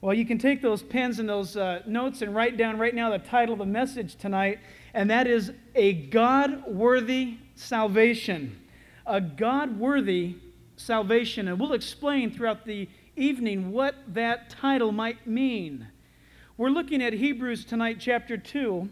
Well, you can take those pens and those notes and write down right now the title of the message tonight, and that is A God-Worthy Salvation. A God-Worthy Salvation. And we'll explain throughout the evening what that title might mean. We're looking at Hebrews tonight, chapter 2.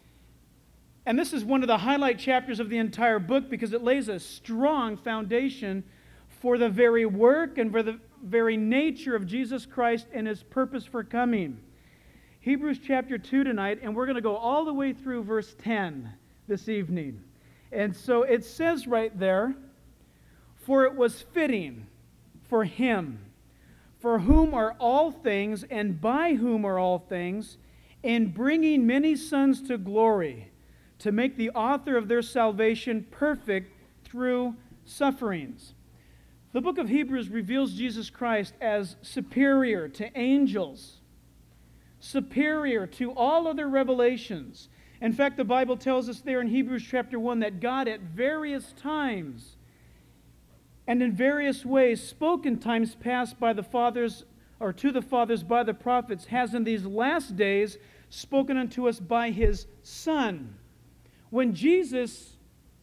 And this is one of the highlight chapters of the entire book because it lays a strong foundation for the very work and for the very nature of Jesus Christ and His purpose for coming. Hebrews chapter 2 tonight, and we're going to go all the way through verse 10 this evening. And so it says right there, "For it was fitting for Him, for whom are all things and by whom are all things, in bringing many sons to glory, to make the author of their salvation perfect through sufferings." The book of Hebrews reveals Jesus Christ as superior to angels, superior to all other revelations. In fact, the Bible tells us there in Hebrews chapter 1 that God at various times and in various ways spoke in times past by the fathers, or to the fathers by the prophets, has in these last days spoken unto us by His Son. When Jesus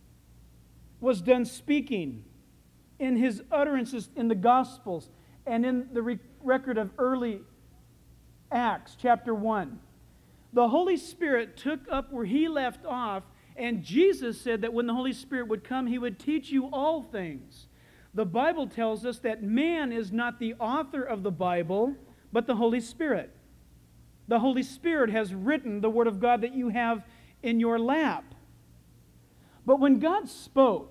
was done speaking in His utterances in the Gospels and in the record of early Acts, chapter 1, the Holy Spirit took up where He left off, and Jesus said that when the Holy Spirit would come, He would teach you all things. The Bible tells us that man is not the author of the Bible, but the Holy Spirit. The Holy Spirit has written the Word of God that you have in your lap. But when God spoke,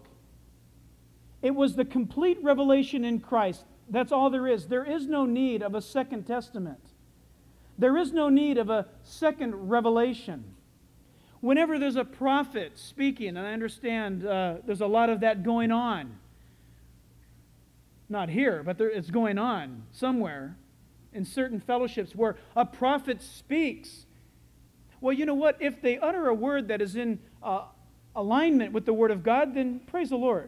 it was the complete revelation in Christ. That's all there is. There is no need of a second testament. There is no need of a second revelation. Whenever there's a prophet speaking, and I understand there's a lot of that going on, not here, but it's going on somewhere in certain fellowships where a prophet speaks. Well, you know what? If they utter a word that is in alignment with the Word of God, then praise the Lord.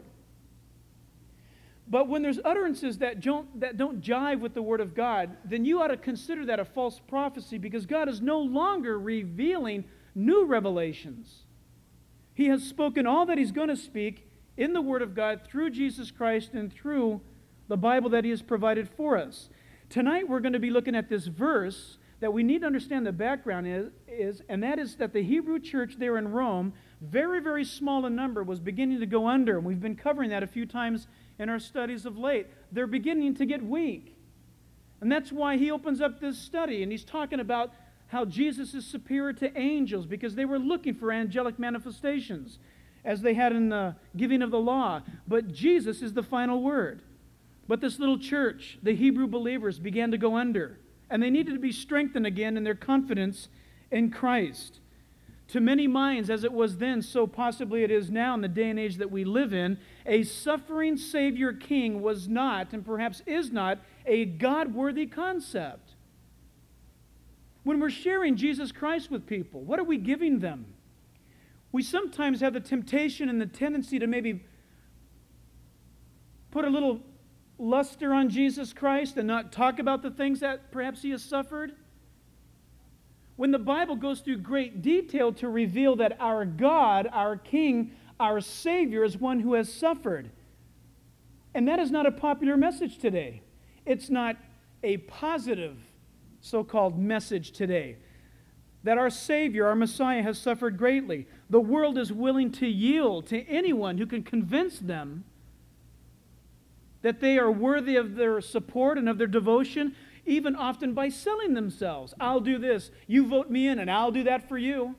But when there's utterances that don't jive with the Word of God, then you ought to consider that a false prophecy because God is no longer revealing new revelations. He has spoken all that He's going to speak in the Word of God through Jesus Christ and through the Bible that He has provided for us. Tonight we're going to be looking at this verse that we need to understand the background is, and that is that the Hebrew church there in Rome, very, very small in number, was beginning to go under. And we've been covering that a few times in our studies of late. They're beginning to get weak. And that's why he opens up this study, and he's talking about how Jesus is superior to angels because they were looking for angelic manifestations as they had in the giving of the law. But Jesus is the final word. But this little church, the Hebrew believers, began to go under. And they needed to be strengthened again in their confidence in Christ. To many minds, as it was then, so possibly it is now in the day and age that we live in, a suffering Savior King was not, and perhaps is not, a God-worthy concept. When we're sharing Jesus Christ with people, what are we giving them? We sometimes have the temptation and the tendency to maybe put a little luster on Jesus Christ and not talk about the things that perhaps He has suffered. When the Bible goes through great detail to reveal that our God, our King, our Savior is one who has suffered. And that is not a popular message today. It's not a positive so-called message today. That our Savior, our Messiah, has suffered greatly. The world is willing to yield to anyone who can convince them that they are worthy of their support and of their devotion, even often by selling themselves. I'll do this, you vote me in, and I'll do that for you.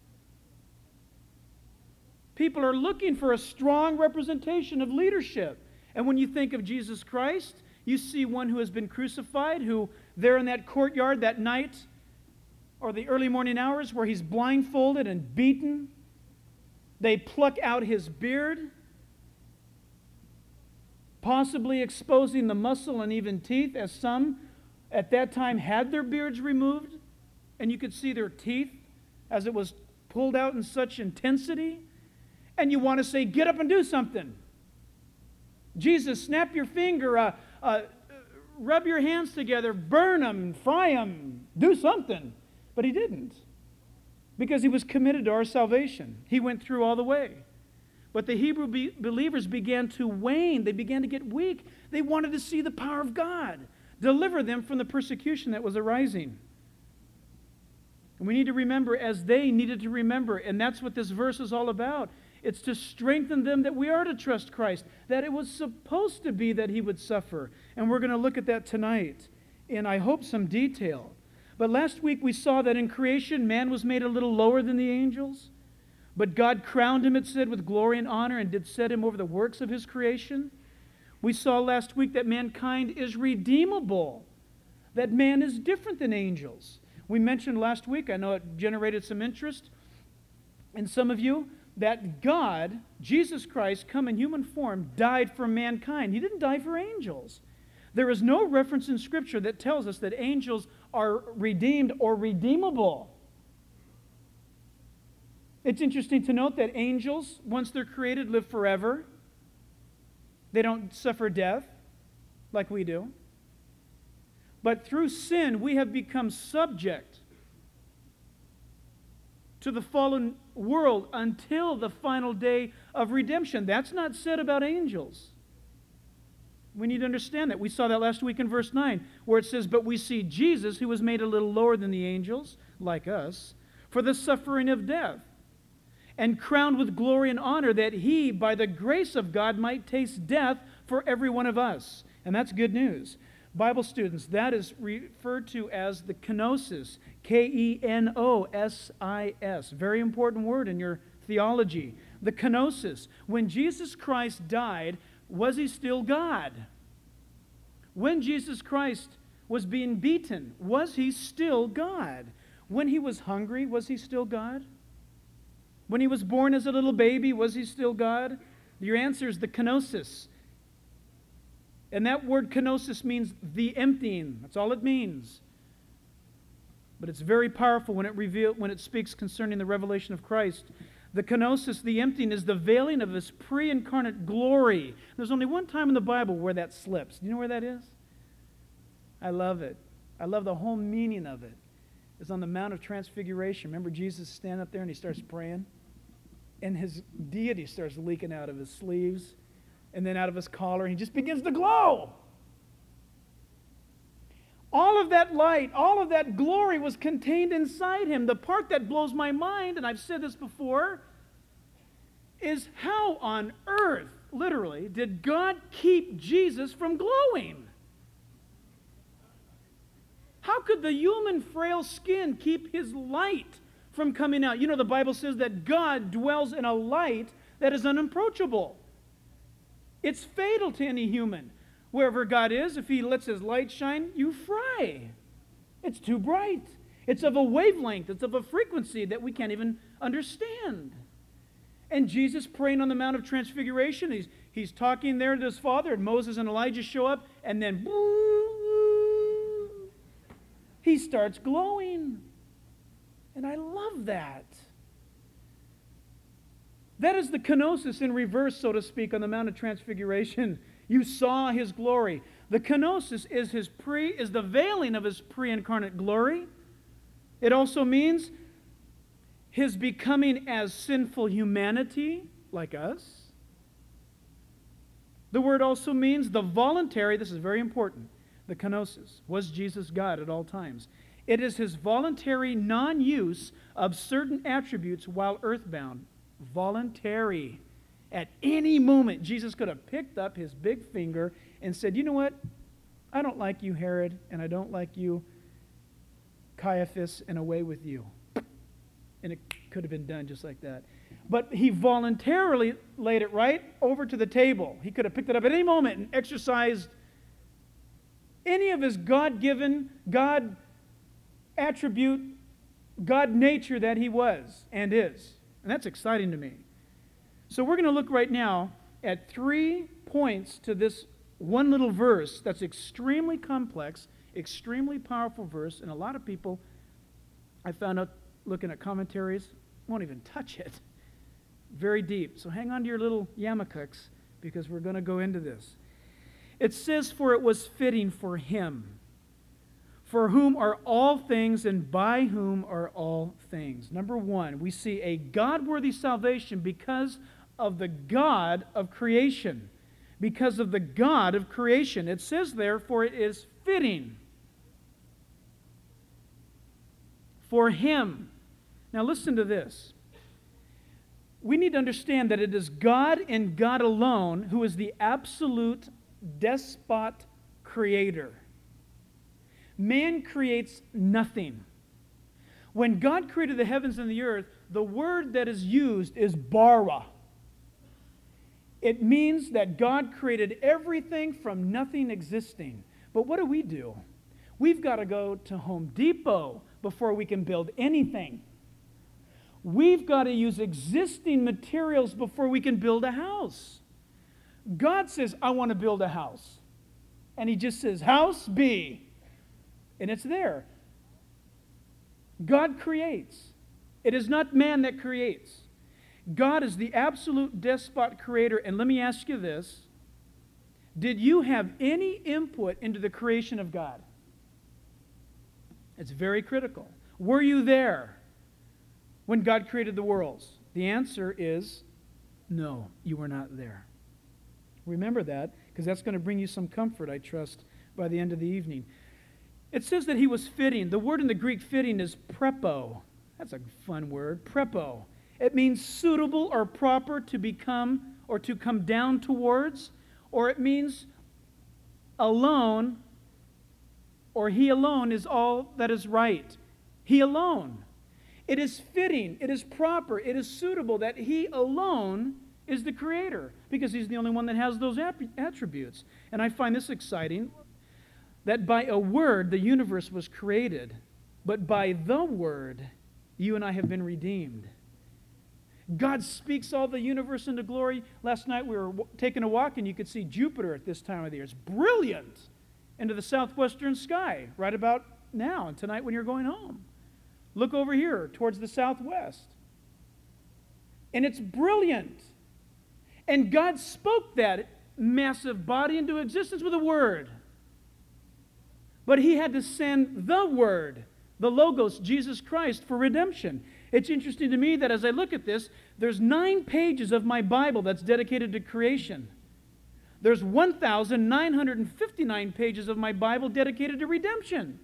People are looking for a strong representation of leadership. And when you think of Jesus Christ, you see one who has been crucified, who there in that courtyard that night, or the early morning hours, where He's blindfolded and beaten, they pluck out His beard, possibly exposing the muscle and even teeth, as some at that time had their beards removed, and you could see their teeth as it was pulled out in such intensity. And you want to say, get up and do something. Jesus, snap your finger, rub your hands together, burn them, fry them, do something. But he didn't, because he was committed to our salvation. He went through all the way. But the Hebrew believers began to wane. They began to get weak. They wanted to see the power of God deliver them from the persecution that was arising. And we need to remember as they needed to remember. And that's what this verse is all about. It's to strengthen them that we are to trust Christ, that it was supposed to be that he would suffer. And we're going to look at that tonight in, I hope, some detail. But last week we saw that in creation, man was made a little lower than the angels. But God crowned him, it said, with glory and honor and did set him over the works of his creation. We saw last week that mankind is redeemable, that man is different than angels. We mentioned last week, I know it generated some interest in some of you, that God, Jesus Christ, come in human form, died for mankind. He didn't die for angels. There is no reference in Scripture that tells us that angels are redeemed or redeemable. It's interesting to note that angels, once they're created, live forever. They don't suffer death like we do. But through sin, we have become subject to the fallen world until the final day of redemption. That's not said about angels. We need to understand that. We saw that last week in verse 9, where it says, "But we see Jesus, who was made a little lower than the angels, like us, for the suffering of death, and crowned with glory and honor, that he, by the grace of God, might taste death for every one of us." And that's good news. Bible students, that is referred to as the kenosis, K-E-N-O-S-I-S. Very important word in your theology. The kenosis. When Jesus Christ died, was he still God? When Jesus Christ was being beaten, was he still God? When he was hungry, was he still God? When he was born as a little baby, was he still God? Your answer is the kenosis. And that word kenosis means the emptying. That's all it means. But it's very powerful when it speaks concerning the revelation of Christ. The kenosis, the emptying, is the veiling of his pre-incarnate glory. There's only one time in the Bible where that slips. Do you know where that is? I love it. I love the whole meaning of it. It's on the Mount of Transfiguration. Remember Jesus standing up there and he starts praying? And his deity starts leaking out of his sleeves and then out of his collar, and he just begins to glow. All of that light, all of that glory was contained inside him. The part that blows my mind, and I've said this before, is how on earth, literally, did God keep Jesus from glowing? How could the human frail skin keep his light from coming out? You know, the Bible says that God dwells in a light that is unapproachable. It's fatal to any human. Wherever God is, if he lets his light shine, you fry. It's too bright. It's of a wavelength. It's of a frequency that we can't even understand. And Jesus praying on the Mount of Transfiguration, he's talking there to his Father, and Moses and Elijah show up, and then he starts glowing. And I love that. That is the kenosis in reverse, so to speak, on the Mount of Transfiguration. You saw his glory. The kenosis is the veiling of his pre-incarnate glory. It also means his becoming as sinful humanity, like us. The word also means the voluntary, this is very important, the kenosis. Was Jesus God at all times? It is his voluntary non-use of certain attributes while earthbound. Voluntary. At any moment, Jesus could have picked up his big finger and said, "You know what? I don't like you, Herod, and I don't like you, Caiaphas, and away with you." And it could have been done just like that. But he voluntarily laid it right over to the table. He could have picked it up at any moment and exercised any of his God-given, God attribute, God nature that he was and is. And that's exciting to me. So we're going to look right now at 3 points to this one little verse that's extremely complex, extremely powerful verse, and a lot of people, I found out looking at commentaries, won't even touch it. Very deep. So hang on to your little yarmulkes because we're going to go into this. It says, for it was fitting for him, for whom are all things and by whom are all things. Number one, we see a God-worthy salvation because of the God of creation. Because of the God of creation. It says there, for it is fitting for him. Now listen to this. We need to understand that it is God and God alone who is the absolute despot creator. Man creates nothing. When God created the heavens and the earth, the word that is used is bara. It means that God created everything from nothing existing. But what do? We've got to go to Home Depot before we can build anything. We've got to use existing materials before we can build a house. God says, I want to build a house. And He just says, house be. And it's there. God creates. It is not man that creates. God is the absolute despot creator. And let me ask you this. Did you have any input into the creation of God? It's very critical. Were you there when God created the worlds? The answer is no, you were not there. Remember that, because that's going to bring you some comfort, I trust, by the end of the evening. It says that He was fitting. The word in the Greek fitting is prepo. That's a fun word, prepo. It means suitable or proper to become or to come down towards, or it means alone, or He alone is all that is right. He alone. It is fitting, it is proper, it is suitable that He alone is the creator, because He's the only one that has those attributes. And I find this exciting, that by a word the universe was created, but by the word you and I have been redeemed. God speaks all the universe into glory. Last night we were taking a walk and you could see Jupiter at this time of the year. It's brilliant into the southwestern sky right about now and tonight when you're going home. Look over here towards the southwest. And it's brilliant. And God spoke that massive body into existence with a word. But He had to send the Word, the Logos, Jesus Christ, for redemption. It's interesting to me that as I look at this, there's 9 pages of my Bible that's dedicated to creation. There's 1,959 pages of my Bible dedicated to redemption.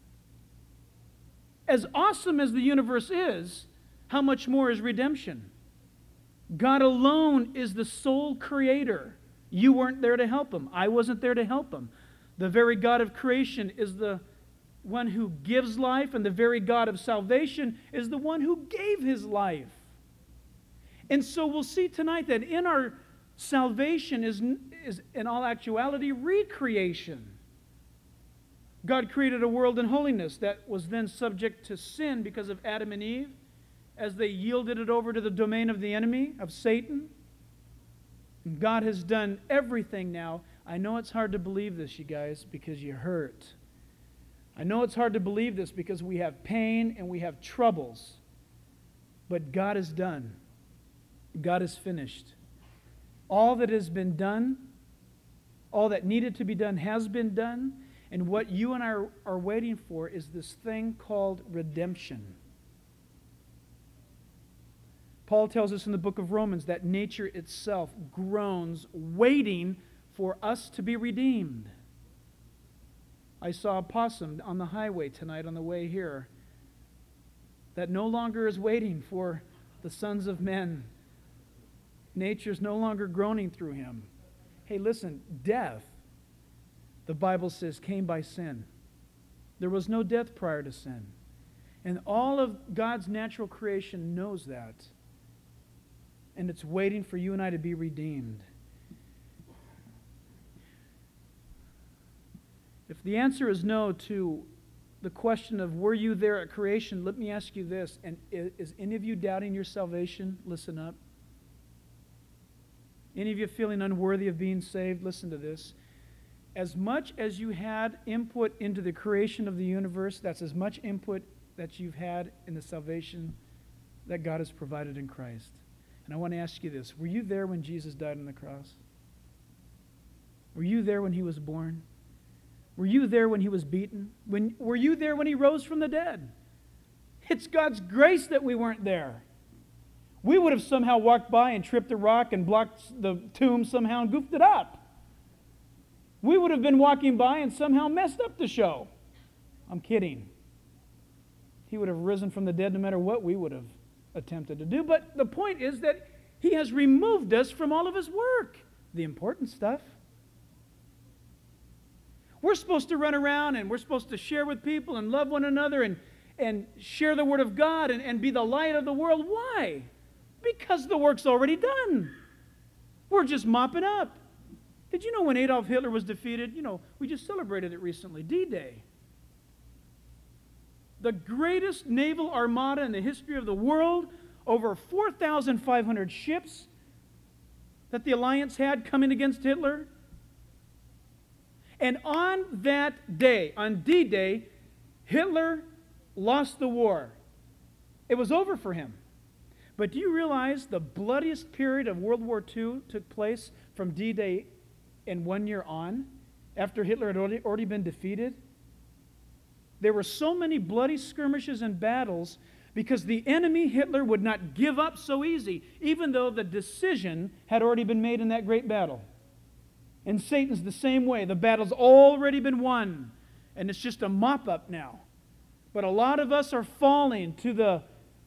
As awesome as the universe is, how much more is redemption? God alone is the sole creator. You weren't there to help Him. I wasn't there to help Him. The very God of creation is the one who gives life, and the very God of salvation is the one who gave His life. And so we'll see tonight that in our salvation is in all actuality recreation. God created a world in holiness that was then subject to sin because of Adam and Eve, as they yielded it over to the domain of the enemy, of Satan. And God has done everything now. I know it's hard to believe this, you guys, because you hurt. I know it's hard to believe this because we have pain and we have troubles. But God is done. God is finished. All that has been done, all that needed to be done has been done. And what you and I are waiting for is this thing called redemption. Paul tells us in the book of Romans that nature itself groans, waiting for us to be redeemed. I saw a possum on the highway tonight on the way here that no longer is waiting for the sons of men. Nature's no longer groaning through him. Hey, listen, death, the Bible says, came by sin. There was no death prior to sin. And all of God's natural creation knows that. And it's waiting for you and I to be redeemed. If the answer is no to the question of were you there at creation, let me ask you this. And is any of you doubting your salvation? Listen up. Any of you feeling unworthy of being saved? Listen to this. As much as you had input into the creation of the universe, that's as much input that you've had in the salvation that God has provided in Christ. And I want to ask you this. Were you there when Jesus died on the cross? Were you there when he was born? Were you there when he was beaten? Were you there when he rose from the dead? It's God's grace that we weren't there. We would have somehow walked by and tripped a rock and blocked the tomb somehow and goofed it up. We would have been walking by and somehow messed up the show. I'm kidding. He would have risen from the dead no matter what we would have attempted to do. But the point is that he has removed us from all of his work, the important stuff. We're supposed to run around and we're supposed to share with people and love one another and share the Word of God and be the light of the world. Why? Because the work's already done. We're just mopping up. Did you know when Adolf Hitler was defeated? We just celebrated it recently, D-Day. The greatest naval armada in the history of the world, over 4,500 ships that the Alliance had coming against Hitler. And on that day, on D-Day, Hitler lost the war. It was over for him. But do you realize the bloodiest period of World War II took place from D-Day and 1 year on, after Hitler had already been defeated? There were so many bloody skirmishes and battles because the enemy, Hitler, would not give up so easy, even though the decision had already been made in that great battle. And Satan's the same way. The battle's already been won, and it's just a mop-up now. But a lot of us are falling to the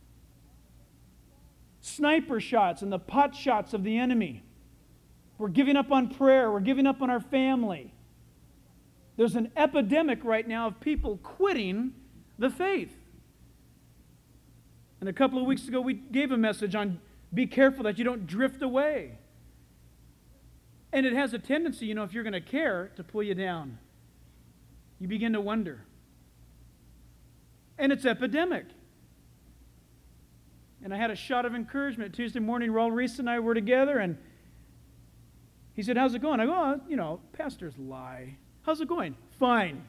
sniper shots and the pot shots of the enemy. We're giving up on prayer. We're giving up on our family. There's an epidemic right now of people quitting the faith. And a couple of weeks ago, we gave a message on be careful that you don't drift away. And it has a tendency, if you're going to care, to pull you down. You begin to wonder. And it's epidemic. And I had a shot of encouragement Tuesday morning. Raul Reese and I were together, and he said, "How's it going?" I go, pastors lie. How's it going? Fine.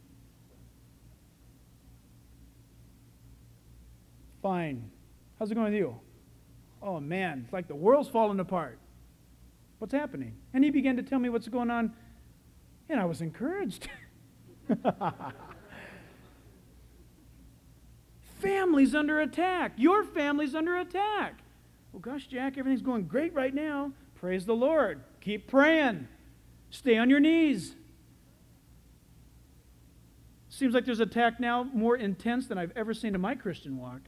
Fine. How's it going with you? Oh, man, it's like the world's falling apart. What's happening? And he began to tell me what's going on, and I was encouraged. Family's under attack. Your family's under attack. Well, gosh, Jack, everything's going great right now. Praise the Lord. Keep praying. Stay on your knees. Seems like there's attack now more intense than I've ever seen in my Christian walk.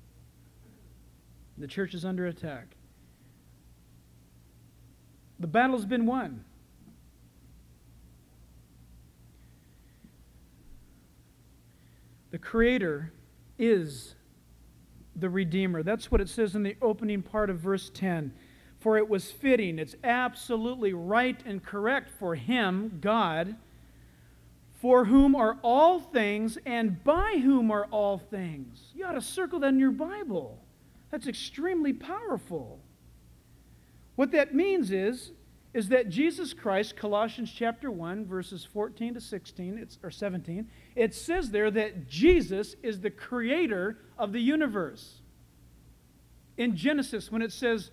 The church is under attack. The battle's been won. The Creator is the Redeemer. That's what it says in the opening part of verse 10. For it was fitting, it's absolutely right and correct for Him, God, for whom are all things and by whom are all things. You ought to circle that in your Bible. That's extremely powerful. What that means is that Jesus Christ, Colossians chapter 1, verses 14 to 16, or 17, it says there that Jesus is the creator of the universe. In Genesis, when it says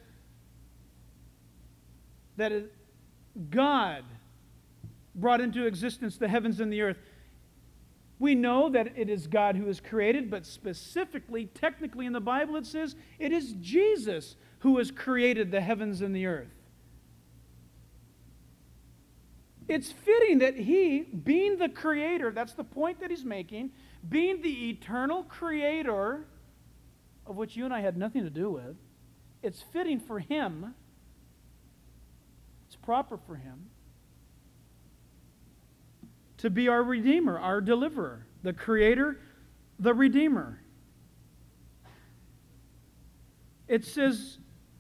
that God brought into existence the heavens and the earth, we know that it is God who has created, but specifically, technically in the Bible it says it is Jesus who has created the heavens and the earth. It's fitting that He, being the creator, that's the point that He's making, being the eternal creator, of which you and I had nothing to do with, it's fitting for Him, it's proper for Him, to be our Redeemer, our deliverer, the Creator, the Redeemer. It says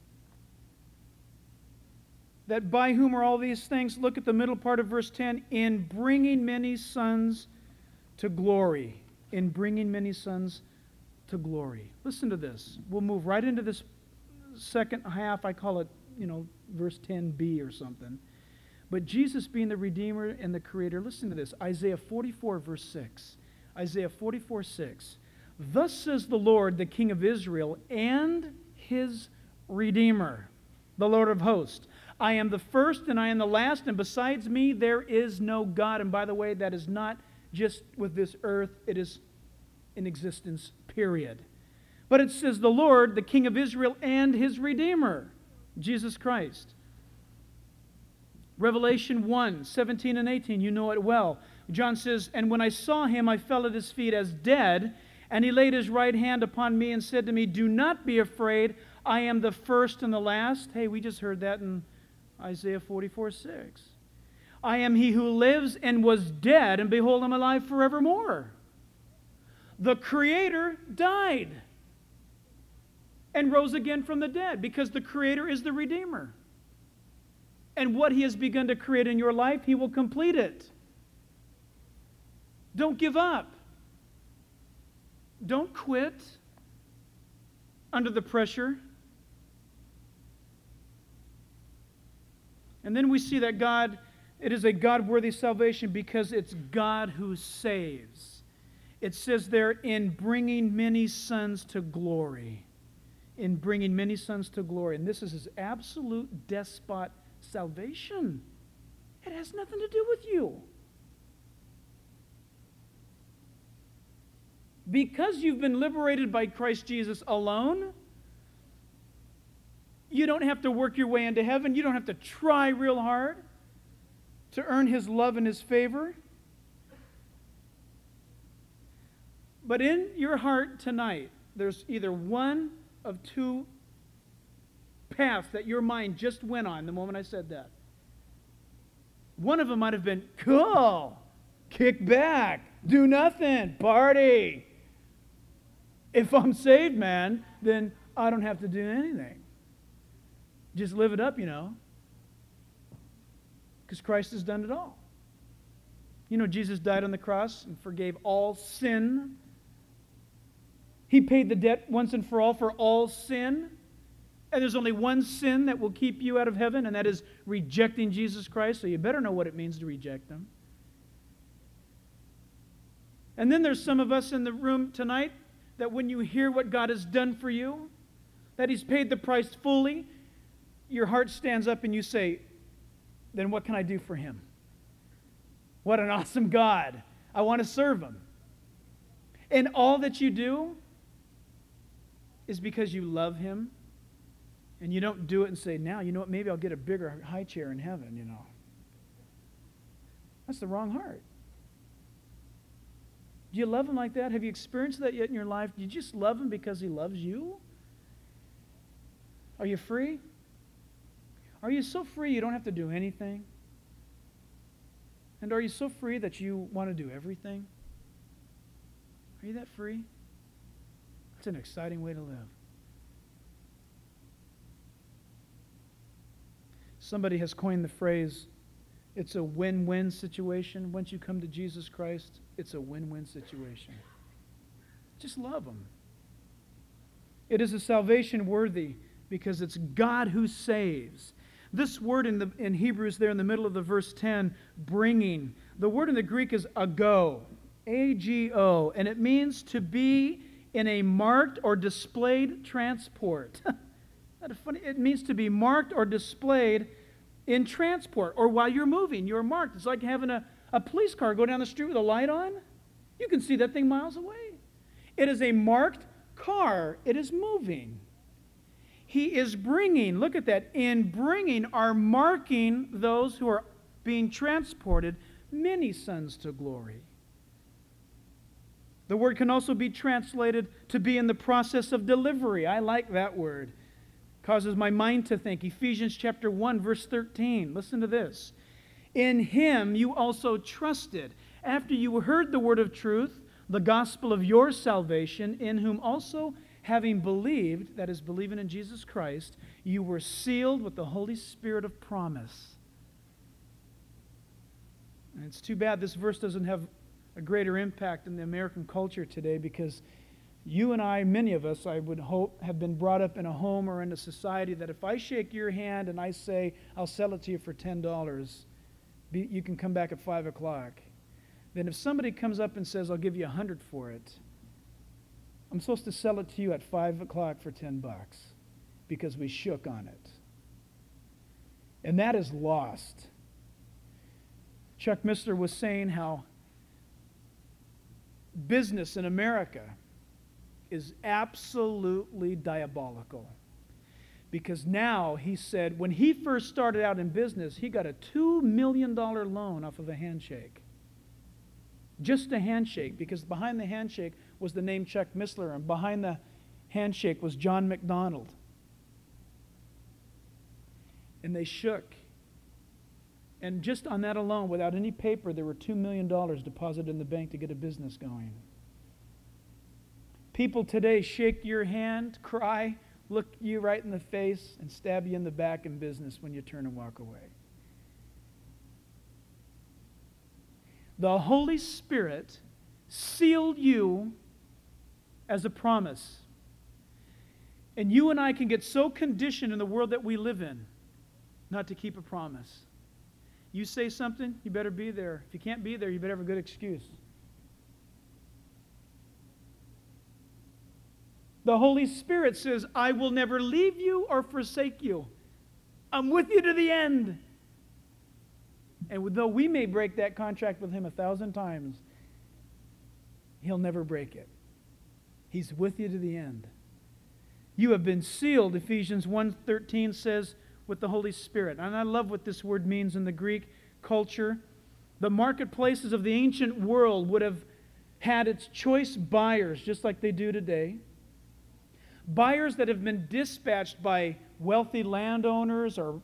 that by whom are all these things, look at the middle part of verse 10, in bringing many sons to glory. In bringing many sons to glory. Listen to this. We'll move right into this second half. I call it, verse 10b or something. But Jesus being the Redeemer and the Creator, listen to this. Isaiah 44, verse 6. Isaiah 44, 6. Thus says the Lord, the King of Israel, and His Redeemer, the Lord of hosts. I am the first and I am the last, and besides me there is no God. And by the way, that is not just with this earth, it is in existence, period. But it says the Lord, the King of Israel, and his Redeemer, Jesus Christ. Revelation 1, 17 and 18, you know it well. John says, and when I saw him, I fell at his feet as dead, and he laid his right hand upon me and said to me, do not be afraid, I am the first and the last. Hey, we just heard that in Isaiah 44:6. I am he who lives and was dead, and behold, I'm alive forevermore. The Creator died and rose again from the dead because the Creator is the Redeemer. And what he has begun to create in your life, he will complete it. Don't give up. Don't quit under the pressure. And then we see that God, it is a God-worthy salvation because it's God who saves. It says there, in bringing many sons to glory. In bringing many sons to glory. And this is his absolute despot salvation. It has nothing to do with you. Because you've been liberated by Christ Jesus alone, you don't have to work your way into heaven. You don't have to try real hard to earn his love and his favor. But in your heart tonight, there's either one of two paths that your mind just went on the moment I said that. One of them might have been, cool, kick back, do nothing, party. If I'm saved, man, then I don't have to do anything. Just live it up, because Christ has done it all. Jesus died on the cross and forgave all sin. He paid the debt once and for all sin. And there's only one sin that will keep you out of heaven, and that is rejecting Jesus Christ. So you better know what it means to reject him. And then there's some of us in the room tonight that when you hear what God has done for you, that he's paid the price fully, your heart stands up and you say, then what can I do for him? What an awesome God. I want to serve him. And all that you do is because you love him. And you don't do it and say, now, you know what, maybe I'll get a bigger high chair in heaven, That's the wrong heart. Do you love him like that? Have you experienced that yet in your life? Do you just love him because he loves you? Are you free? Are you so free you don't have to do anything? And are you so free that you want to do everything? Are you that free? That's an exciting way to live. Somebody has coined the phrase, it's a win-win situation. Once you come to Jesus Christ, it's a win-win situation. Just love him. It is a salvation worthy because it's God who saves. This word in Hebrews there in the middle of the verse 10, bringing, the word in the Greek is ago, A-G-O, and it means to be in a marked or displayed transport. It means to be marked or displayed in transport or while you're moving. You're marked. It's like having a police car go down the street with a light on. You can see that thing miles away. It is a marked car. It is moving. He is bringing, look at that, in bringing are marking those who are being transported, many sons to glory. The word can also be translated to be in the process of delivery. I like that word. Causes my mind to think. Ephesians chapter 1, verse 13. Listen to this. In him you also trusted, after you heard the word of truth, the gospel of your salvation, in whom also, having believed, that is, believing in Jesus Christ, you were sealed with the Holy Spirit of promise. And it's too bad this verse doesn't have a greater impact in the American culture today, because you and I, many of us, I would hope, have been brought up in a home or in a society that if I shake your hand and I say, I'll sell it to you for $10, you can come back at 5 o'clock. Then if somebody comes up and says, I'll give you $100 for it, I'm supposed to sell it to you at 5 o'clock for $10 because we shook on it. And that is lost. Chuck Missler was saying how business in America is absolutely diabolical. Because now, he said, when he first started out in business, he got a $2 million loan off of a handshake. Just a handshake, because behind the handshake was the name Chuck Missler, and behind the handshake was John McDonald. And they shook. And just on that alone, without any paper, there were $2 million deposited in the bank to get a business going. People today shake your hand, cry, look you right in the face, and stab you in the back in business when you turn and walk away. The Holy Spirit sealed you as a promise. And you and I can get so conditioned in the world that we live in not to keep a promise. You say something, you better be there. If you can't be there, you better have a good excuse. The Holy Spirit says, I will never leave you or forsake you. I'm with you to the end. And though we may break that contract with Him 1,000 times, He'll never break it. He's with you to the end. You have been sealed, Ephesians 1:13 says, with the Holy Spirit. And I love what this word means in the Greek culture. The marketplaces of the ancient world would have had its choice buyers, just like they do today. Buyers that have been dispatched by wealthy landowners or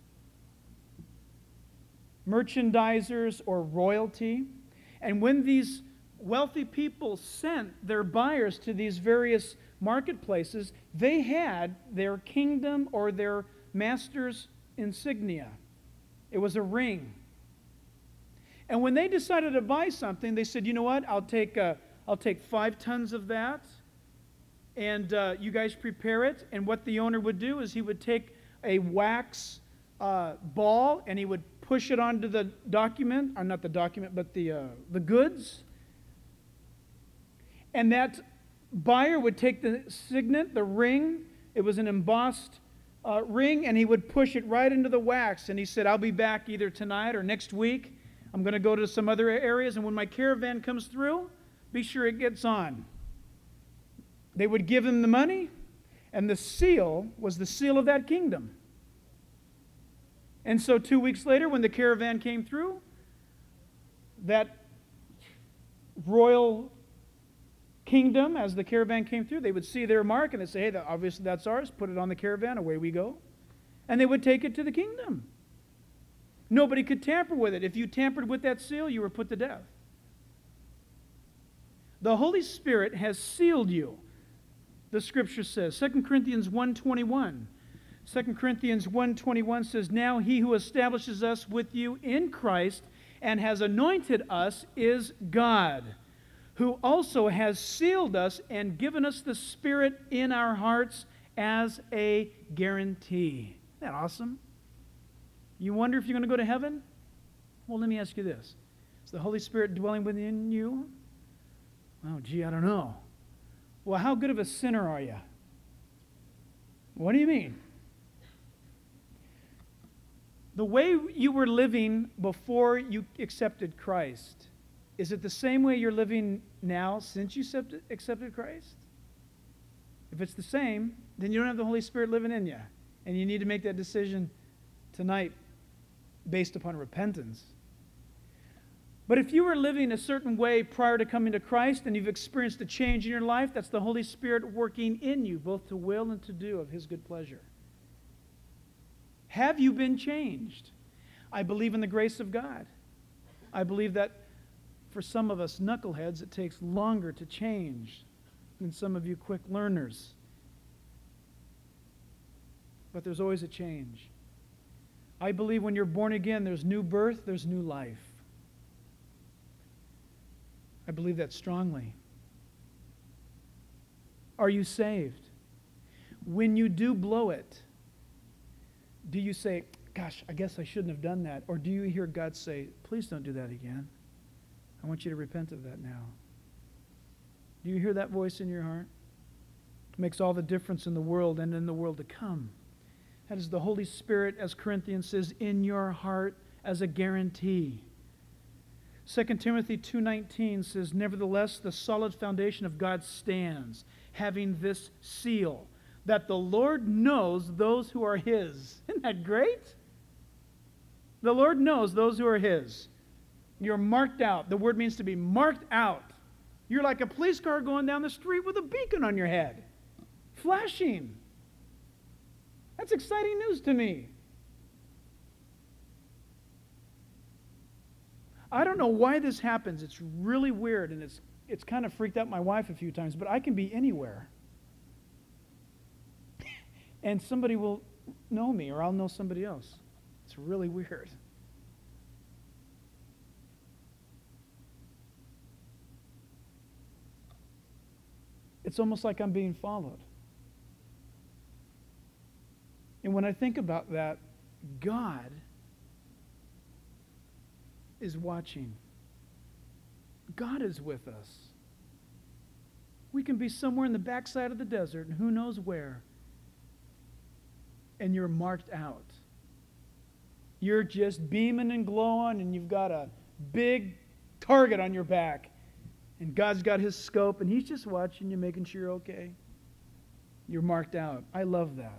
merchandisers or royalty. And when these wealthy people sent their buyers to these various marketplaces, they had their kingdom or their master's insignia. It was a ring. And when they decided to buy something, they said, you know what, I'll take 5 tons of that, and you guys prepare it. And what the owner would do is he would take a wax ball and he would push it onto the document, or not the document, but the goods. And that buyer would take the signet, the ring. It was an embossed ring, and he would push it right into the wax. And he said, I'll be back either tonight or next week. I'm going to go to some other areas, and when my caravan comes through, be sure it gets on. They would give him the money, and the seal was the seal of that kingdom. And so 2 weeks later, when the caravan came through, that royal kingdom, as the caravan came through, they would see their mark and they'd say, hey, obviously that's ours, put it on the caravan, away we go. And they would take it to the kingdom. Nobody could tamper with it. If you tampered with that seal, you were put to death. The Holy Spirit has sealed you, the Scripture says. 2 Corinthians 1:21. 2 Corinthians 1:21 says, now He who establishes us with you in Christ and has anointed us is God, who also has sealed us and given us the Spirit in our hearts as a guarantee. Isn't that awesome? You wonder if you're going to go to heaven? Well, let me ask you this. Is the Holy Spirit dwelling within you? Oh, gee, I don't know. Well, how good of a sinner are you? What do you mean? The way you were living before you accepted Christ, is it the same way you're living now since you accepted Christ? If it's the same, then you don't have the Holy Spirit living in you. And you need to make that decision tonight based upon repentance. But if you were living a certain way prior to coming to Christ and you've experienced a change in your life, that's the Holy Spirit working in you, both to will and to do of His good pleasure. Have you been changed? I believe in the grace of God. I believe that for some of us knuckleheads, it takes longer to change than some of you quick learners. But there's always a change. I believe when you're born again, there's new birth, there's new life. I believe that strongly. Are you saved? When you do blow it, do you say, gosh, I guess I shouldn't have done that? Or do you hear God say, please don't do that again? I want you to repent of that now. Do you hear that voice in your heart? It makes all the difference in the world and in the world to come. That is the Holy Spirit, as Corinthians says, in your heart as a guarantee. 2 Timothy 2:19 says, nevertheless, the solid foundation of God stands, having this seal, that the Lord knows those who are His. Isn't that great? The Lord knows those who are His. You're marked out. The word means to be marked out. You're like a police car going down the street with a beacon on your head, flashing. That's exciting news to me. I don't know why this happens. It's really weird, and it's kind of freaked out my wife a few times, but I can be anywhere. And somebody will know me, or I'll know somebody else. It's really weird. It's almost like I'm being followed. And when I think about that, God is watching. God is with us. We can be somewhere in the backside of the desert, and who knows where, and you're marked out. You're just beaming and glowing, and you've got a big target on your back. And God's got His scope, and He's just watching you, making sure you're okay. You're marked out. I love that.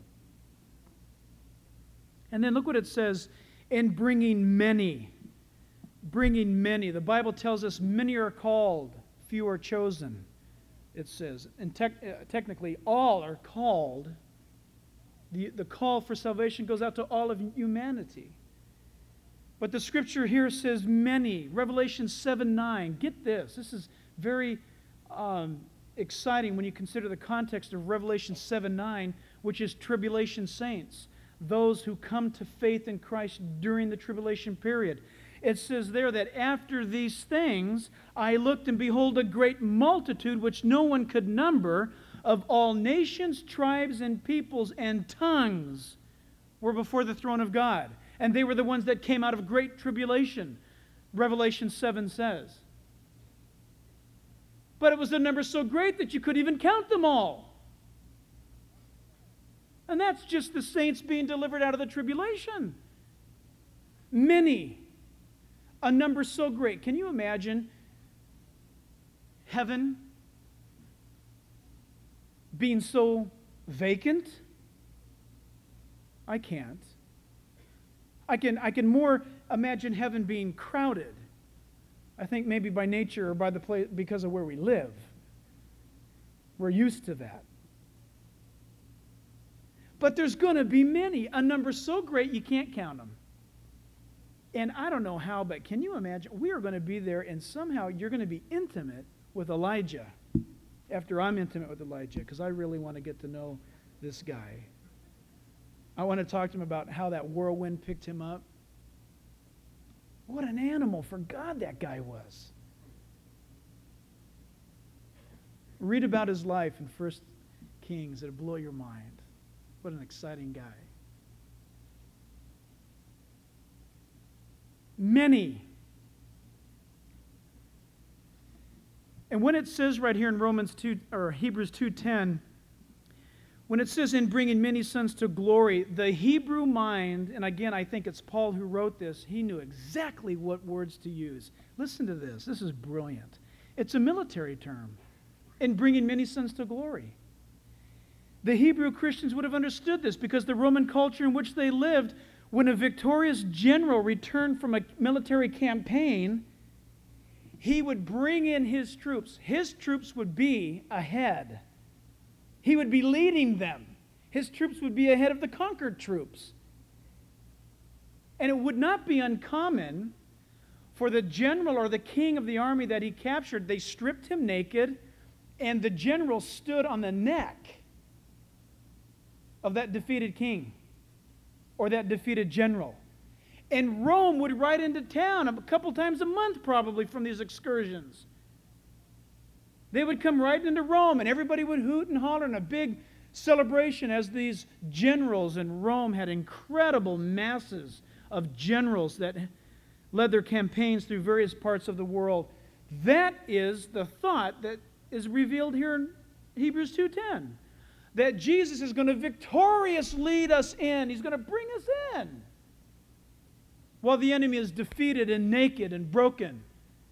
And then look what it says, in bringing many. Bringing many. The Bible tells us many are called, few are chosen. It says, and technically all are called. The call for salvation goes out to all of humanity. But the scripture here says many. Revelation 7:9. Get this. This is very exciting when you consider the context of Revelation 7:9, which is tribulation saints, those who come to faith in Christ during the tribulation period. It says there that after these things I looked, and behold, a great multitude which no one could number, of all nations, tribes, and peoples, and tongues were before the throne of God. And they were the ones that came out of great tribulation, Revelation 7 says. But it was a number so great that you couldn't even count them all. And that's just the saints being delivered out of the tribulation. Many. A number so great. Can you imagine heaven being so vacant? I can't. I can more imagine heaven being crowded. I think maybe by nature or by the place, because of where we live. We're used to that. But there's going to be many, a number so great you can't count them. And I don't know how, but can you imagine? We are going to be there, and somehow you're going to be intimate with Elijah after I'm intimate with Elijah, because I really want to get to know this guy. I want to talk to him about how that whirlwind picked him up. What an animal for God that guy was. Read about his life in 1 Kings. It'll blow your mind. What an exciting guy. Many. And when it says right here in Romans 2 or Hebrews 2:10, when it says in bringing many sons to glory, the Hebrew mind, and again I think it's Paul who wrote this, he knew exactly what words to use. Listen to this. This is brilliant. It's a military term. In bringing many sons to glory. The Hebrew Christians would have understood this because the Roman culture in which they lived, when a victorious general returned from a military campaign, he would bring in his troops. His troops would be ahead. He would be leading them. His troops would be ahead of the conquered troops. And it would not be uncommon for the general or the king of the army that he captured, they stripped him naked, and the general stood on the neck of that defeated king or that defeated general. And Rome would ride into town a couple times a month probably from these excursions. They would come right into Rome, and everybody would hoot and holler in a big celebration as these generals in Rome had incredible masses of generals that led their campaigns through various parts of the world. That is the thought that is revealed here in Hebrews 2:10. that Jesus is going to victoriously lead us in. He's going to bring us in while the enemy is defeated and naked and broken.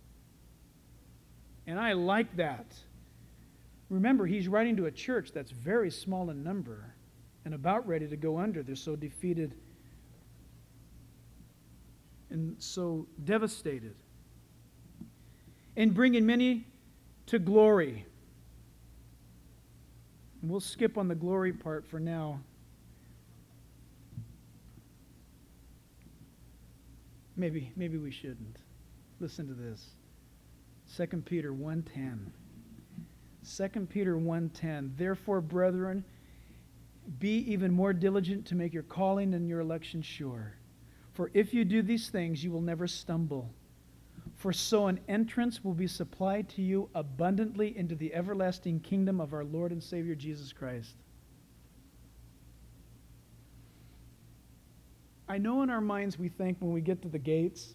And I like that. Remember, he's writing to a church that's very small in number and about ready to go under. They're so defeated and so devastated. And bringing many to glory. And we'll skip on the glory part for now. Maybe we shouldn't. Listen to this. 2 Peter 1:10. 2 Peter 1:10. Therefore, brethren, be even more diligent to make your calling and your election sure. For if you do these things, you will never stumble. For so an entrance will be supplied to you abundantly into the everlasting kingdom of our Lord and Savior Jesus Christ. I know in our minds we think when we get to the gates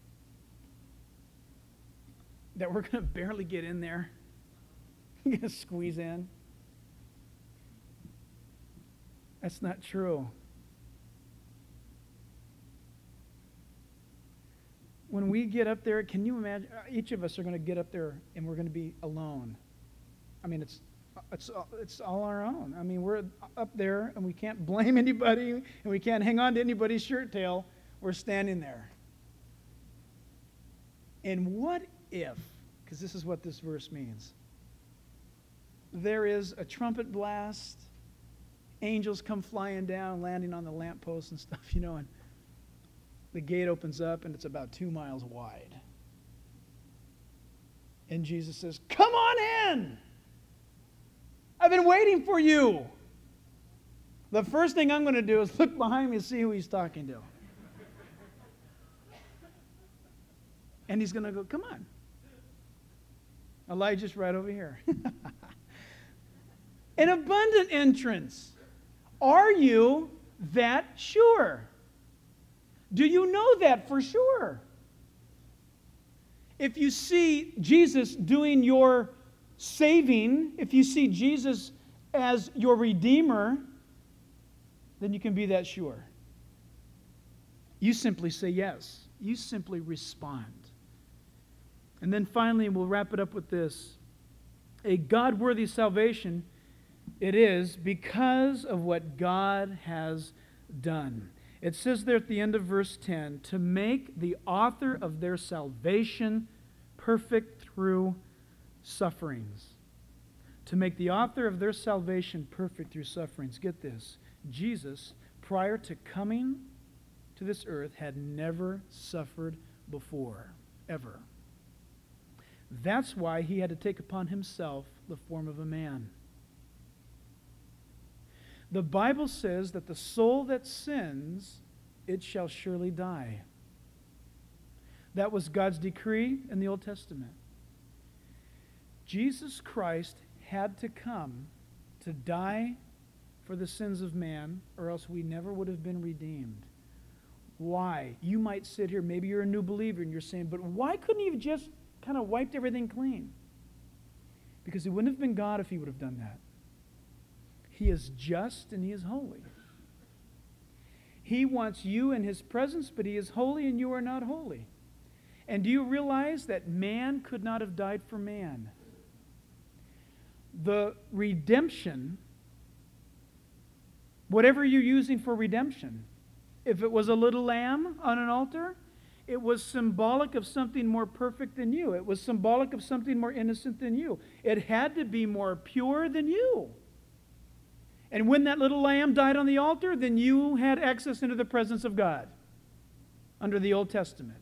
that we're going to barely get in there. We're going to squeeze in. That's not true. When we get up there, can you imagine? Each of us are going to get up there and we're going to be alone. I mean, it's all our own. I mean, we're up there and we can't blame anybody and we can't hang on to anybody's shirt tail. We're standing there. And what if, because this is what this verse means, there is a trumpet blast, angels come flying down, landing on the lampposts and stuff, and the gate opens up and it's about 2 miles wide. And Jesus says, "Come on in! I've been waiting for you." The first thing I'm going to do is look behind me and see who he's talking to. And he's going to go, "Come on. Elijah's right over here." An abundant entrance. Are you that sure? Do you know that for sure? If you see Jesus doing your saving, if you see Jesus as your Redeemer, then you can be that sure. You simply say yes. You simply respond. And then finally, we'll wrap it up with this. A God-worthy salvation it is because of what God has done. It says there at the end of verse 10, to make the author of their salvation perfect through sufferings. To make the author of their salvation perfect through sufferings. Get this. Jesus, prior to coming to this earth, had never suffered before, ever. That's why he had to take upon himself the form of a man. The Bible says that the soul that sins, it shall surely die. That was God's decree in the Old Testament. Jesus Christ had to come to die for the sins of man, or else we never would have been redeemed. Why? You might sit here, maybe you're a new believer, and you're saying, but why couldn't he have just kind of wiped everything clean? Because he wouldn't have been God if he would have done that. He is just and he is holy. He wants you in his presence, but he is holy and you are not holy. And do you realize that man could not have died for man? The redemption, whatever you're using for redemption, if it was a little lamb on an altar, it was symbolic of something more perfect than you. It was symbolic of something more innocent than you. It had to be more pure than you. And when that little lamb died on the altar, then you had access into the presence of God under the Old Testament.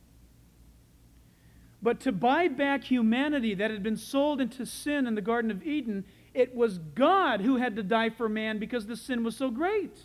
But to buy back humanity that had been sold into sin in the Garden of Eden, it was God who had to die for man because the sin was so great.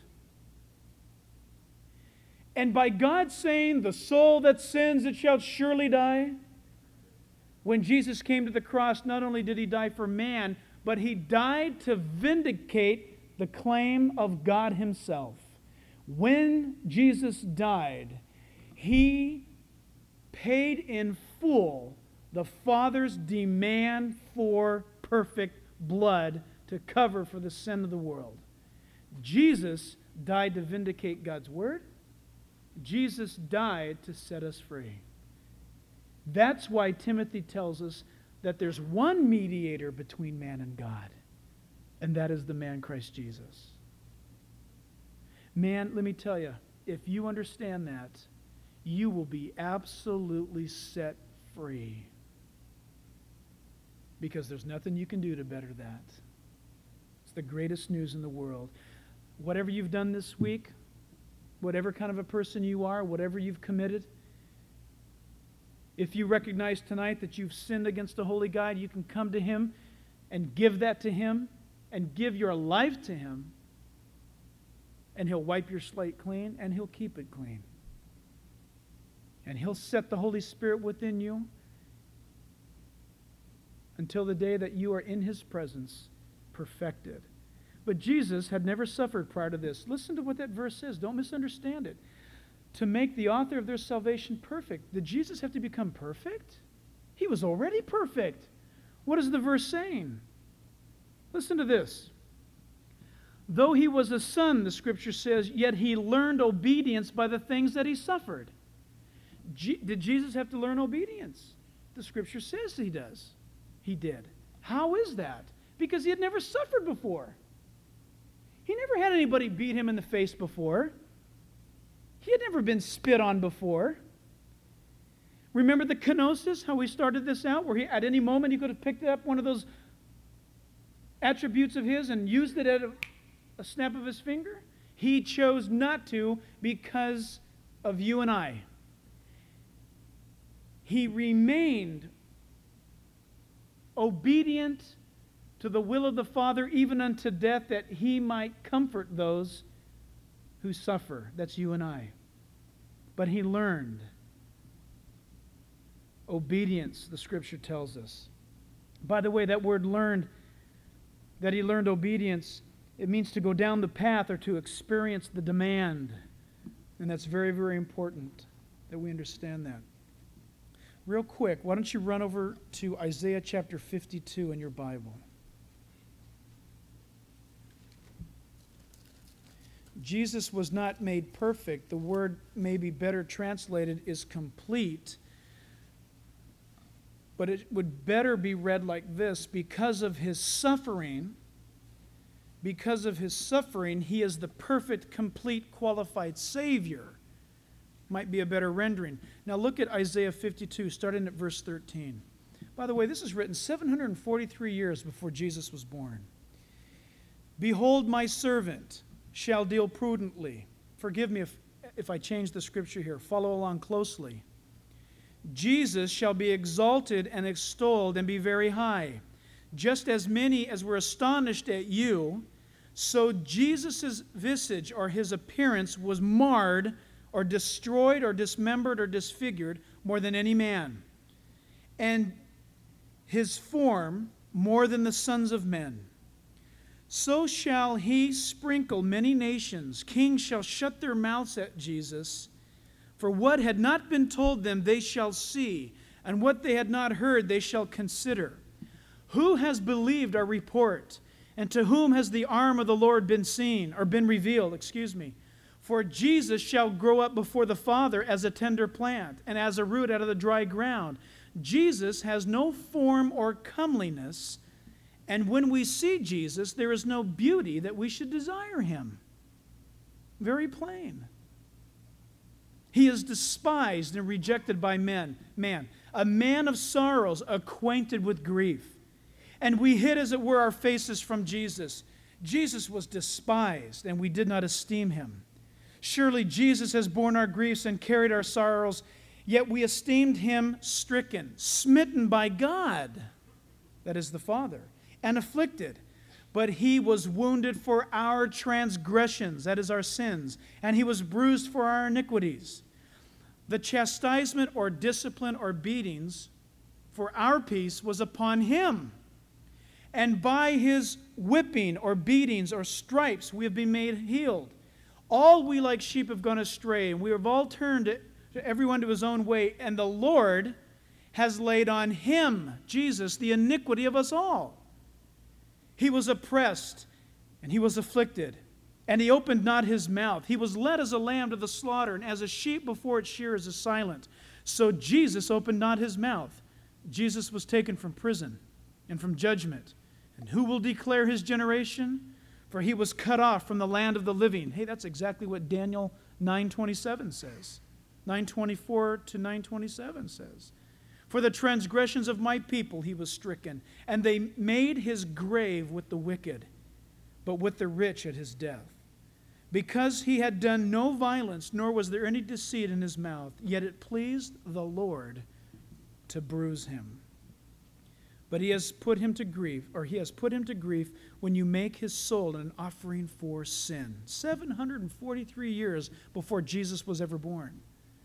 And by God saying, the soul that sins, it shall surely die, when Jesus came to the cross, not only did he die for man, but he died to vindicate the claim of God himself. When Jesus died, he paid in full the Father's demand for perfect blood to cover for the sin of the world. Jesus died to vindicate God's word. Jesus died to set us free. That's why Timothy tells us that there's one mediator between man and God, and that is the man Christ Jesus. Man, let me tell you, if you understand that, you will be absolutely set free. Because there's nothing you can do to better that. It's the greatest news in the world. Whatever you've done this week, whatever kind of a person you are, whatever you've committed, if you recognize tonight that you've sinned against a holy God, you can come to Him and give that to Him and give your life to Him, and He'll wipe your slate clean and He'll keep it clean. And He'll set the Holy Spirit within you until the day that you are in His presence, perfected. But Jesus had never suffered prior to this. Listen to what that verse says. Don't misunderstand it. To make the author of their salvation perfect. Did Jesus have to become perfect? He was already perfect. What is the verse saying? Listen to this. Though He was a son, the Scripture says, yet He learned obedience by the things that He suffered. Did Jesus have to learn obedience? The Scripture says He does. He did. How is that? Because He had never suffered before. He never had anybody beat Him in the face before. He had never been spit on before. Remember the kenosis, how we started this out, where at any moment He could have picked up one of those attributes of His and used it at a snap of His finger? He chose not to because of you and I. He remained obedient to the will of the Father, even unto death, that He might comfort those who suffer. That's you and I. But He learned obedience, the Scripture tells us. By the way, that word learned, that He learned obedience, it means to go down the path or to experience the demand. And that's very, very important that we understand that. Real quick, why don't you run over to Isaiah chapter 52 in your Bible. Jesus was not made perfect. The word maybe better translated is complete. But it would better be read like this: because of His suffering, He is the perfect, complete, qualified Savior. Might be a better rendering. Now look at Isaiah 52, starting at verse 13. By the way, this is written 743 years before Jesus was born. Behold, my servant shall deal prudently. Forgive me if I change the Scripture here. Follow along closely. Jesus shall be exalted and extolled and be very high. Just as many as were astonished at you, so Jesus' visage or His appearance was marred or destroyed or dismembered or disfigured more than any man, and His form more than the sons of men. So shall He sprinkle many nations. Kings shall shut their mouths at Jesus. For what had not been told them they shall see, and what they had not heard they shall consider. Who has believed our report? And to whom has the arm of the Lord been seen, or been revealed, For Jesus shall grow up before the Father as a tender plant, and as a root out of the dry ground. Jesus has no form or comeliness, and when we see Jesus, there is no beauty that we should desire Him. Very plain. He is despised and rejected by man, a man of sorrows, acquainted with grief. And we hid, as it were, our faces from Jesus. Jesus was despised, and we did not esteem Him. Surely Jesus has borne our griefs and carried our sorrows, yet we esteemed Him stricken, smitten by God, that is the Father, and afflicted. But He was wounded for our transgressions, that is our sins, and He was bruised for our iniquities. The chastisement or discipline or beatings for our peace was upon Him. And by His whipping or beatings or stripes we have been made healed. All we like sheep have gone astray, and we have all turned everyone to his own way, and the Lord has laid on Him, Jesus, the iniquity of us all. He was oppressed, and he was afflicted, and he opened not his mouth. He was led as a lamb to the slaughter, and as a sheep before its shearers is silent. So Jesus opened not his mouth. Jesus was taken from prison and from judgment. And who will declare his generation? For he was cut off from the land of the living. Hey, that's exactly what Daniel 9:27 says. 9:24 to 9:27 says. For the transgressions of my people he was stricken, and they made his grave with the wicked, but with the rich at his death. Because he had done no violence, nor was there any deceit in his mouth, yet it pleased the Lord to bruise him. But he has put him to grief, when you make his soul an offering for sin. 743 years before Jesus was ever born.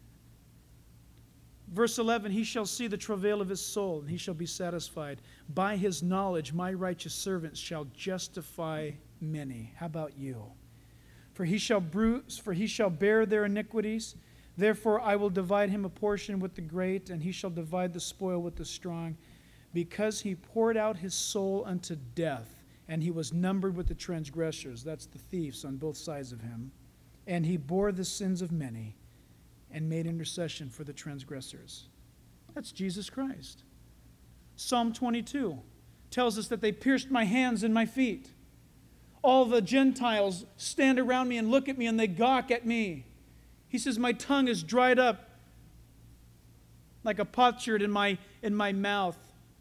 Verse 11, he shall see the travail of his soul, and he shall be satisfied. By his knowledge, my righteous servants shall justify many. How about you? For he shall bear their iniquities. Therefore I will divide him a portion with the great, and he shall divide the spoil with the strong. Because he poured out his soul unto death, and he was numbered with the transgressors. That's the thieves on both sides of him. And he bore the sins of many, and made intercession for the transgressors. That's Jesus Christ. Psalm 22 tells us that they pierced my hands and my feet. All the Gentiles stand around me and look at me, and they gawk at me. He says, my tongue is dried up like a potsherd in my mouth.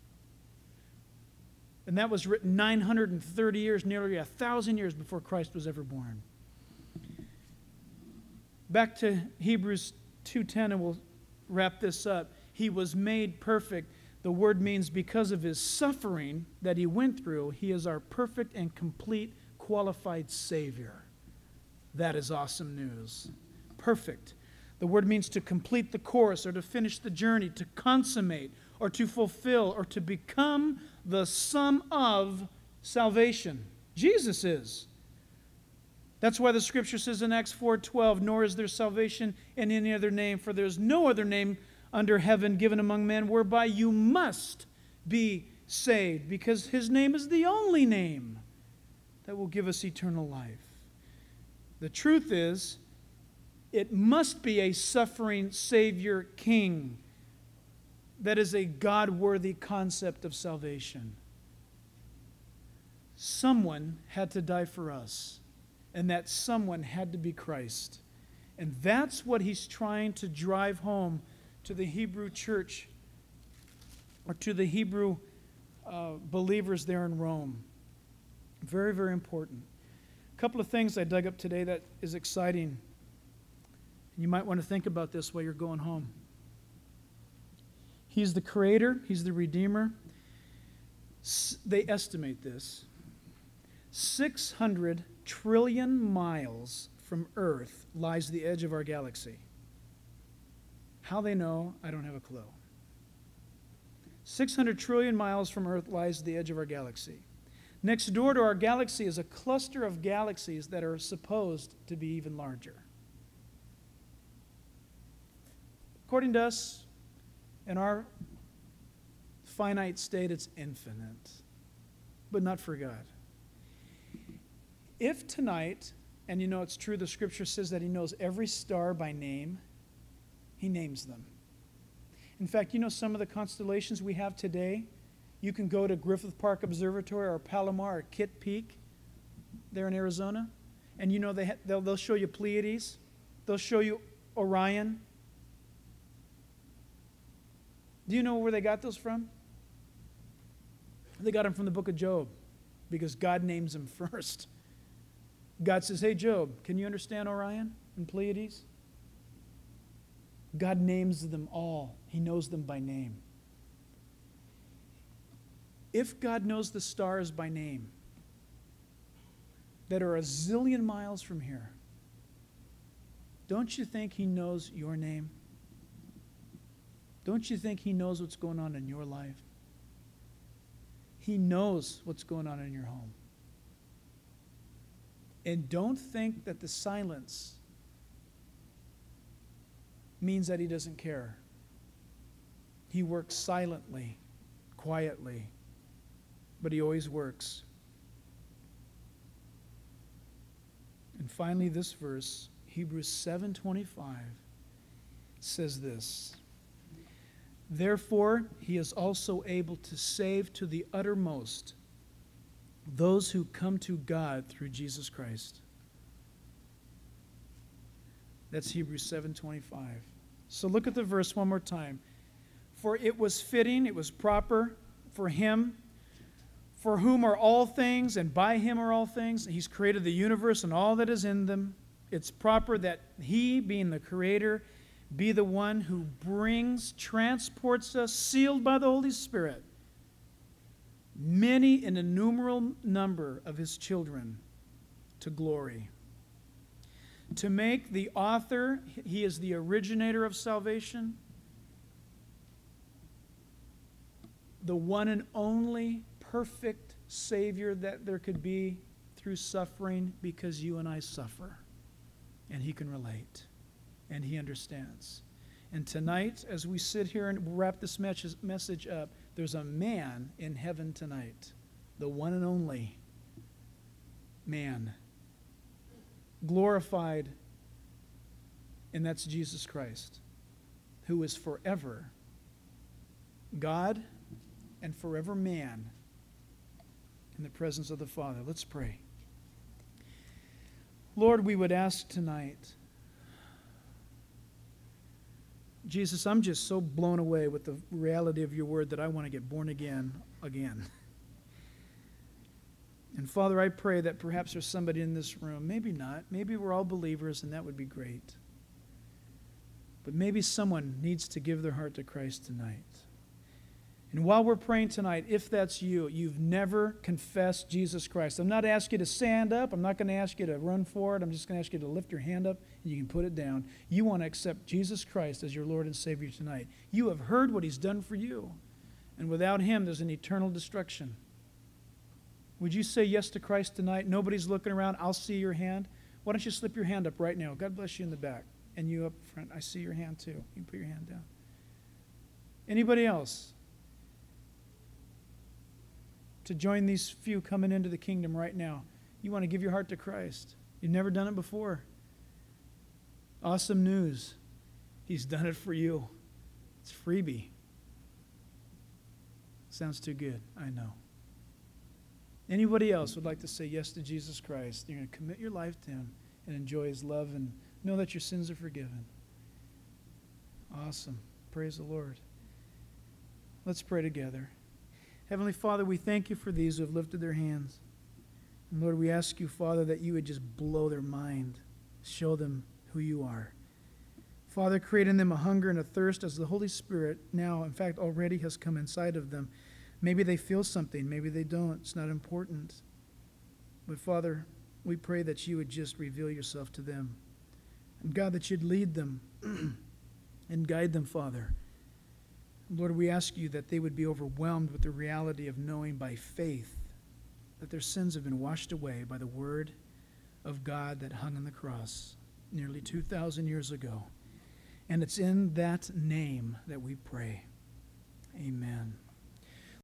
And that was written 930 years, nearly 1,000 years before Christ was ever born. Back to Hebrews 2:10, and we'll wrap this up. He was made perfect. The word means because of his suffering that he went through, he is our perfect and complete qualified Savior. That is awesome news. Perfect. The word means to complete the course, or to finish the journey, to consummate, or to fulfill, or to become the sum of salvation. Jesus is. That's why the scripture says in Acts 4:12, nor is there salvation in any other name, for there is no other name under heaven given among men whereby you must be saved, because his name is the only name that will give us eternal life. The truth is, it must be a suffering Savior King that is a God-worthy concept of salvation. Someone had to die for us, and that someone had to be Christ. And that's what he's trying to drive home to the Hebrew church, or to the Hebrew believers there in Rome. Very, very important. A couple of things I dug up today that is exciting. You might want to think about this while you're going home. He's the creator. He's the redeemer. They estimate this. 600 trillion miles from Earth lies the edge of our galaxy. How they know, I don't have a clue. 600 trillion miles from Earth lies the edge of our galaxy. Next door to our galaxy is a cluster of galaxies that are supposed to be even larger. According to us, in our finite state, it's infinite, but not for God. If tonight, and you know it's true, the scripture says that he knows every star by name, he names them. In fact, you know some of the constellations we have today? You can go to Griffith Park Observatory or Palomar or Kitt Peak there in Arizona, and you know they'll show you Pleiades, they'll show you Orion. Do you know where they got those from? They got them from the book of Job, because God names them first. God says, hey, Job, can you understand Orion and Pleiades? God names them all. He knows them by name. If God knows the stars by name that are a zillion miles from here, don't you think he knows your name? Don't you think he knows what's going on in your life? He knows what's going on in your home. And don't think that the silence means that he doesn't care. He works silently, quietly, but he always works. And finally, this verse, Hebrews 7:25, says this: Therefore, he is also able to save to the uttermost those who come to God through Jesus Christ. That's Hebrews 7:25. So look at the verse one more time. For it was fitting, it was proper for him, for whom are all things, and by him are all things. He's created the universe and all that is in them. It's proper that he, being the creator, be the one who transports us, sealed by the Holy Spirit, many an innumerable number of his children to glory. To make the author, he is the originator of salvation, the one and only perfect Savior that there could be through suffering, because you and I suffer. And he can relate. And he understands. And tonight, as we sit here and wrap this message up, there's a man in heaven tonight, the one and only man, glorified, and that's Jesus Christ, who is forever God and forever man in the presence of the Father. Let's pray. Lord, we would ask tonight, Jesus, I'm just so blown away with the reality of your word that I want to get born again. And Father, I pray that perhaps there's somebody in this room, maybe not, maybe we're all believers, and that would be great. But maybe someone needs to give their heart to Christ tonight. And while we're praying tonight, if that's you, you've never confessed Jesus Christ. I'm not asking you to stand up. I'm not going to ask you to run forward. I'm just going to ask you to lift your hand up, and you can put it down. You want to accept Jesus Christ as your Lord and Savior tonight. You have heard what he's done for you. And without him, there's an eternal destruction. Would you say yes to Christ tonight? Nobody's looking around. I'll see your hand. Why don't you slip your hand up right now? God bless you in the back. And you up front. I see your hand too. You can put your hand down. Anybody else? To join these few coming into the kingdom right now. You want to give your heart to Christ. You've never done it before. Awesome news. He's done it for you. It's freebie. Sounds too good, I know. Anybody else would like to say yes to Jesus Christ? You're going to commit your life to him and enjoy his love and know that your sins are forgiven. Awesome. Praise the Lord. Let's pray together. Heavenly Father, we thank you for these who have lifted their hands. And Lord, we ask you, Father, that you would just blow their mind, show them who you are. Father, create in them a hunger and a thirst as the Holy Spirit now, in fact, already has come inside of them. Maybe they feel something, maybe they don't. It's not important. But Father, we pray that you would just reveal yourself to them. And God, that you'd lead them and guide them, Father. Lord, we ask you that they would be overwhelmed with the reality of knowing by faith that their sins have been washed away by the word of God that hung on the cross nearly 2,000 years ago. And it's in that name that we pray. Amen.